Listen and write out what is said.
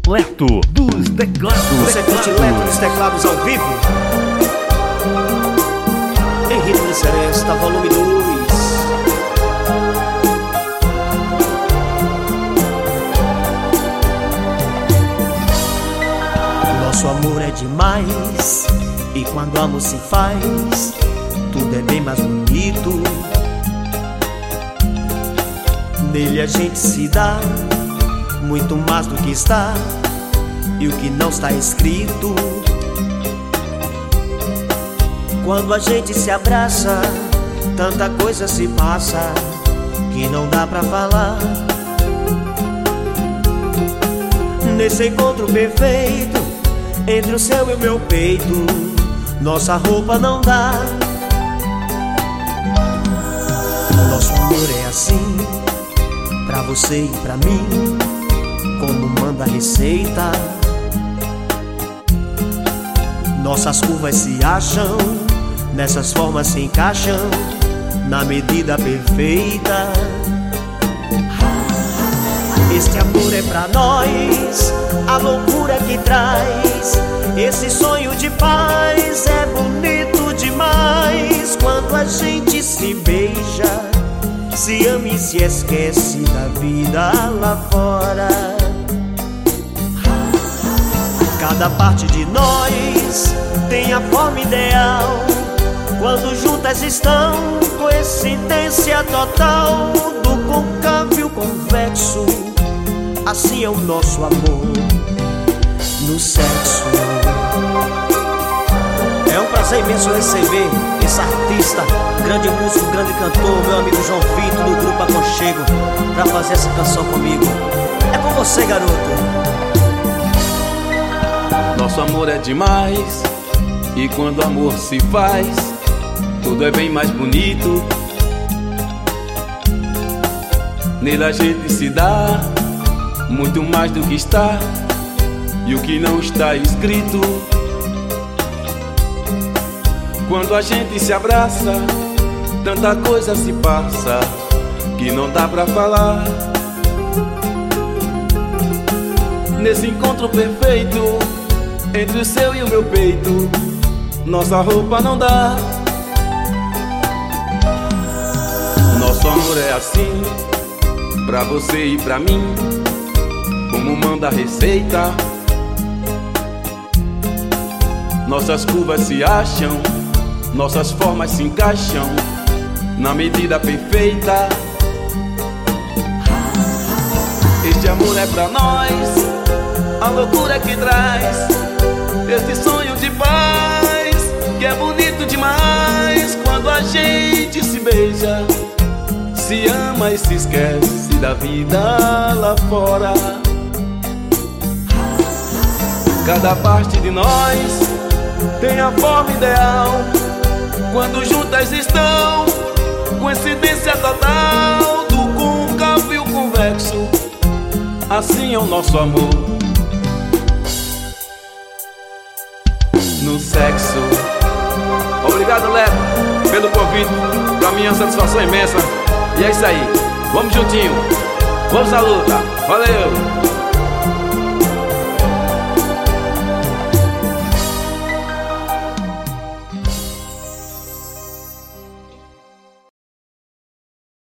Leto dos teclados. Você curte Leto dos teclados ao vivo? Em ritmo de seresta, volume 2. Nosso amor é demais, e quando amor se faz, tudo é bem mais bonito. Nele a gente se dá muito mais do que está e o que não está escrito. Quando a gente se abraça, tanta coisa se passa que não dá pra falar. Nesse encontro perfeito entre o seu e o meu peito, nossa roupa não dá. Nosso amor é assim, pra você e pra mim, como manda a receita. Nossas curvas se acham, nessas formas se encaixam, na medida perfeita. Este amor é pra nós, a loucura que traz. Esse sonho de paz é bonito demais. Quando a gente se beija, se ama e se esquece da vida lá fora. Cada parte de nós tem a forma ideal. Quando juntas estão, coincidência total do côncavo e o convexo. Assim é o nosso amor no sexo. É um prazer imenso receber esse artista, grande músico, grande cantor, meu amigo João Vitor, do Grupo Aconchego, pra fazer essa canção comigo. É com você, garoto. Nosso amor é demais, e quando o amor se faz, tudo é bem mais bonito. Nele a gente se dá muito mais do que está e o que não está escrito. Quando a gente se abraça, tanta coisa se passa que não dá pra falar. Nesse encontro perfeito entre o seu e o meu peito, nossa roupa não dá. Nosso amor é assim, pra você e pra mim, como manda a receita. Nossas curvas se acham, nossas formas se encaixam, na medida perfeita. Este amor é pra nós, a loucura que traz. Este sonho de paz, que é bonito demais. Quando a gente se beija, se ama e se esquece da vida lá fora. Cada parte de nós tem a forma ideal. Quando juntas estão, coincidência total do côncavo e o convexo. Assim é o nosso amor no sexo. Obrigado, Leto, pelo convite. Pra mim é uma satisfação imensa. E é isso aí, vamos juntinho, vamos à luta. Valeu!